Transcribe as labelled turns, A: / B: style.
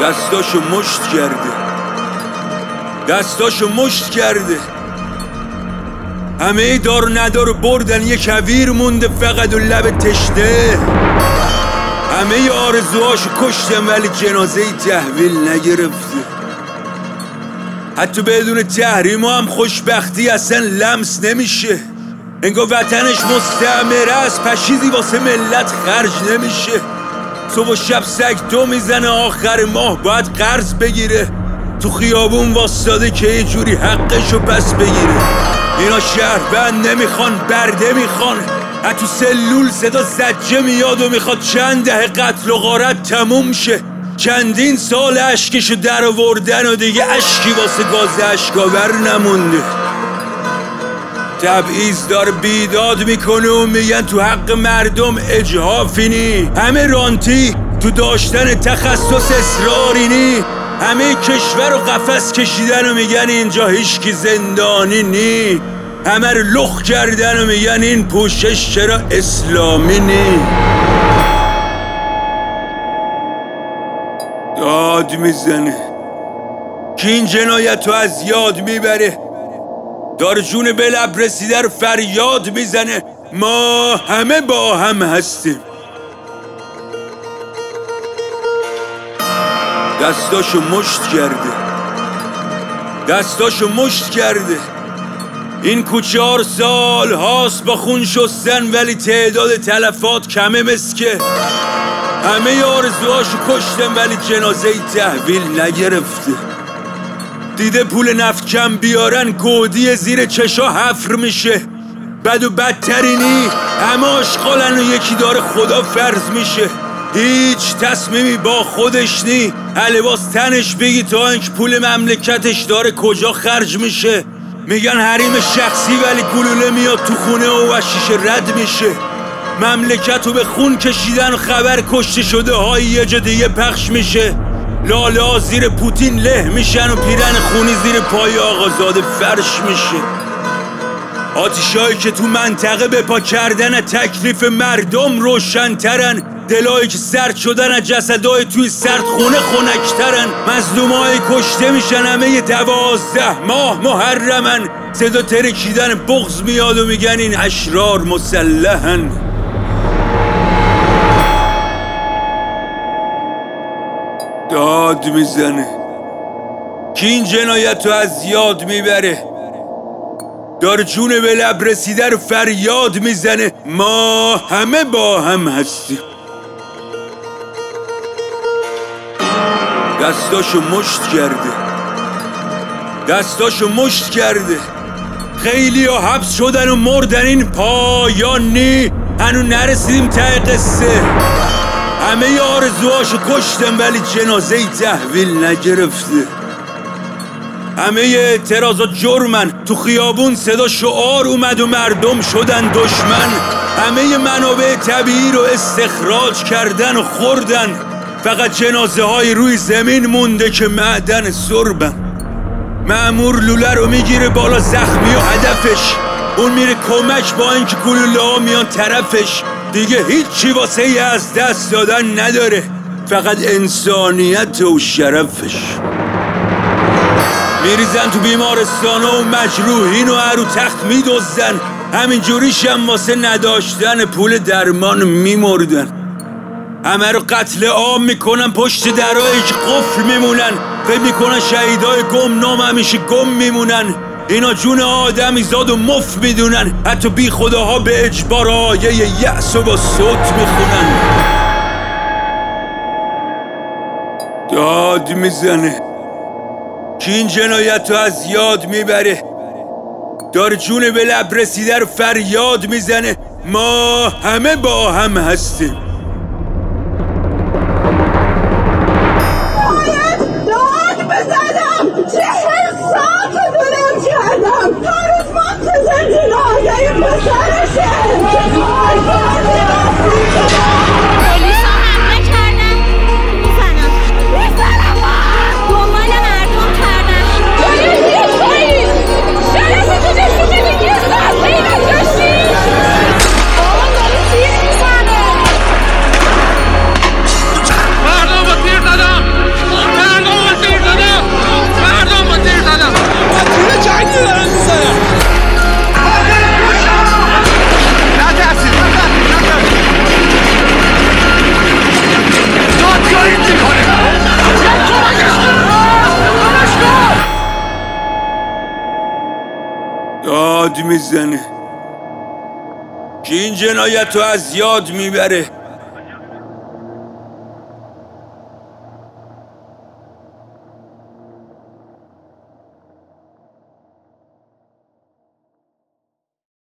A: دستاشو مشت کرده، دستاشو مشت کرده. همه دار ندار بردن، یه کویر مونده فقط و لب تشنه. همه آرزوهاشو کشتن ولی جنازه‌ای تحویل نگرفته. حتی بدون تحریم هم خوشبختی اصلا لمس نمیشه. انگار وطنش مستعمره است، پشیزی واسه ملت خرج نمیشه. صبح و شب سگ دو میزنه، آخر ماه باید قرض بگیره. تو خیابون واسطاده که یه جوری حقشو پس بگیره. اینا شهروند نمیخوان، برده میخوان. تو سلول صدا زجه میاد و میخواد چند دهه قتل و غارت تموم شه. چندین سال اشکشو در آوردن و دیگه اشکی واسه گاز اشکاور نمونده. تبعیض داره بیداد میکنه و میگن تو حق مردم اجحافی نی. همه رانتی تو داشتن تخصص اصراری نی. همه کشور و قفس کشیدن و میگن اینجا هیچکی زندانی نی. همه رو لخ کردن و میگن این پوشش چرا اسلامی نی. داد میزنه که این جنایت رو از یاد میبره. داره جون به لب رسیده رو فریاد میزنه. ما همه با هم هستیم. دستاشو مشت کرده، دستاشو مشت کرده. این کوچه 4 سال هاست با خون شستن ولی تعداد تلفات کمه مسکه. همه آرزوهاشو کشتن ولی جنازه‌ای تحویل نگرفته. دیده پول نفت کم بیارن، گودی زیر چشا حفر میشه. بد و بدترینی همه آشغالن و یکی داره خدا فرض میشه. هیچ تصمیمی با خودش نی. لباس تنش بگی تا اینکه پول مملکتش داره کجا خرج میشه. میگن حریم شخصی ولی گلوله میاد تو خونه و شیشه رد میشه. مملکت رو به خون کشیدن و خبر کشته شده های یه جا دیگه پخش میشه. لاله ها زیر پوتین له میشن و پیرن خونی زیر پای آقازاده فرش میشه. آتیشایی که تو منطقه به پا کردن تکلیف مردم روشن‌ترن. دلایی که سرد شدن از جسدای توی سردخونه خنک‌ترن. مظلومای کشته میشن همه 12 ماه محرمن. صدا ترکیدن بغض میاد و میگن این اشرار مسلحن. داد میزنه که این جنایت رو از یاد میبره. داره جون به لب رسیده رو فریاد میزنه. ما همه با هم هستیم. دستاشو مشت کرده، دستاشو مشت کرده. خیلی ها حبس شدن و مردن، این پایان نی. هنو نرسیدیم ته قصه. همه آرزوهاشو کشتن ولی جنازه‌ای تحویل نگرفته. همه اعتراضات جرمن. تو خیابون صدا شعار اومد و مردم شدن دشمن. همه منابع طبیعی رو استخراج کردن و خوردن. فقط جنازه های روی زمین مونده که معدن سربن. مأمور لوله رو میگیره بالا زخمی و هدفش. اون میره کمک با اینکه گلوله ها میان طرفش. دیگه هیچی واسه از دست دادن نداره، فقط انسانیت و شرفش. میریزن تو بیمارستان و مجروحین و رو تخت میدزدن. همین جوریش هم واسه نداشتن پول درمان میمردن. همه رو قتل عام میکنن، پشت درایی که قفل میمونن. فکر میکنن شهیدای گمنام همیشه گم میمونن. اینا جون آدمی زاد و مفت میدونن. حتی بی خداها به اجبار آیه یأس و با صوت میخونن. داد میزنه که این جنایت رو از یاد میبره. داره جون به لب رسیده رو فریاد میزنه. ما همه با هم هستیم.
B: بزنم 40 ساعت دونم کردم. هر روز منتظر جنازه پسرشه.
C: پلیس ها حمله کردن. میزنم دنبال مردم کردن. پلیس شرفتو نشون بدید. یه ساعت پیدا داشتی. بابا داره تیر میزنه.
A: میزنه که این جنایت رو از یاد میبره.